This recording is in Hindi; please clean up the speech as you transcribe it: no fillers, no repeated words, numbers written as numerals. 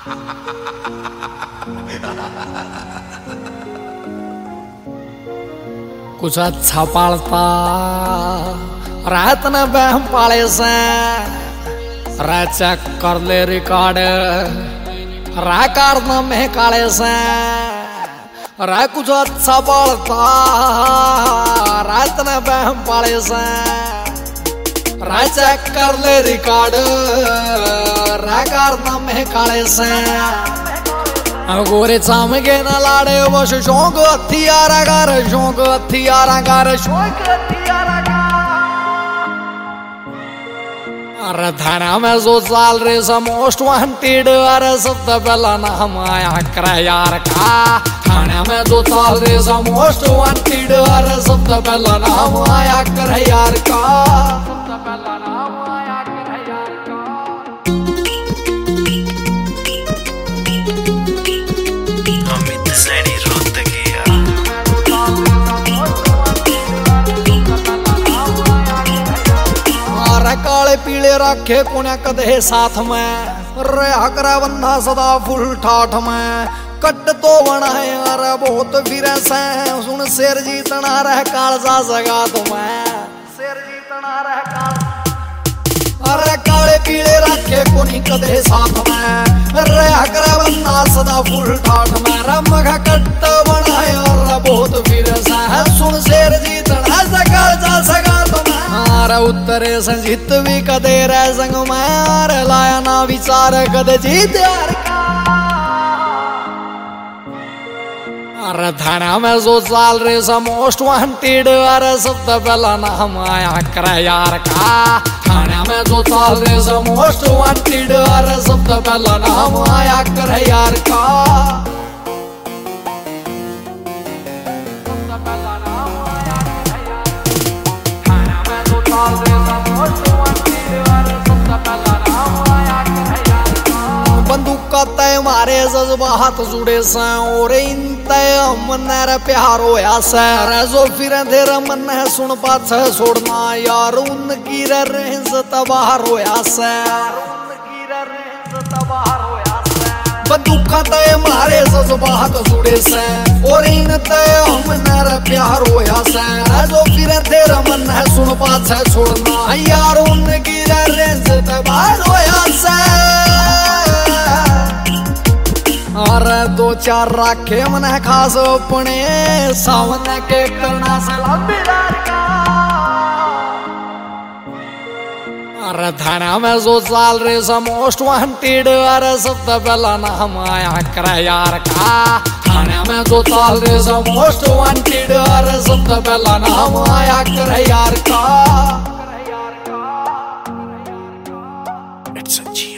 कुछ अच्छा पालता रात न बहम पाले से रा चेक कर ले रिकॉर्ड रा कार में काले से रा कुछ अच्छा पालता रात न बहम पाले से रा चेक कर ले रिकॉर्ड रा कार में काले से गोरे चामगे न लाड़े बस शौक हथियारा कर शौक हथियारा कर शौक हथियारा अरे थाना में जो चाल रे मोस्ट वांटेड अरे सबसे पहला नाम आया कर यार का थाना में जो चाल रे मोस्ट वांटेड अरे सबसे पहला नाम आया कर यार का सबसे पहला नाम आया कर यार का काले पीले रखे कोने कदे साथ में रहा करा बंधा सदा फुल ठाठ में कट तो बना है अरे बहुत फिरे से सुन शेर जीतना रह कालजा सगा तुम्हें शेर जीतना रह काल अरे काले पीले रखे कोनी कदे साथ में रहा करा बंधा सदा फुल ठाठ में रमगा कट बना है अरे बहुत फिरे से सुन शेर जीतना रह कालजा सगा तुम्हें उत्तरे संजीत भी कदे रह संग मार लाया ना विचार कदे जीत यार का अरे थाना में जो चाल रे मोस्ट वांटेड अरे सबसे पहला नाम आया कर यार का थाना में जो चाल रे मोस्ट वांटेड अरे सबसे पहला नाम आया कर यार का बंदूक का तय मारे जज्बात जुड़े से और इन तय मन प्यार होया सर जो फिर अंधेर मन है सुन पाछ छोड़ना यार उनकी रेंज तबार होया सर उनकी रेंज तबार होया सर बंदूक का तय मारे जज्बात जुड़े से और इन तय मन प्यार होया सर जो फिर अंधेर मन है सुन पाछ छोड़ना यार उनकी रेंज तबार होया सर अरे दो चार राखे मन खास अपने सामने के करना सलामीदार का अरे थाना में जो चाल रे मोस्ट वांटेड अरे सबसे पहला नाम आया कर यार का थाना में जो चाल रे मोस्ट वांटेड अरे सबसे पहला नाम आया कर यार का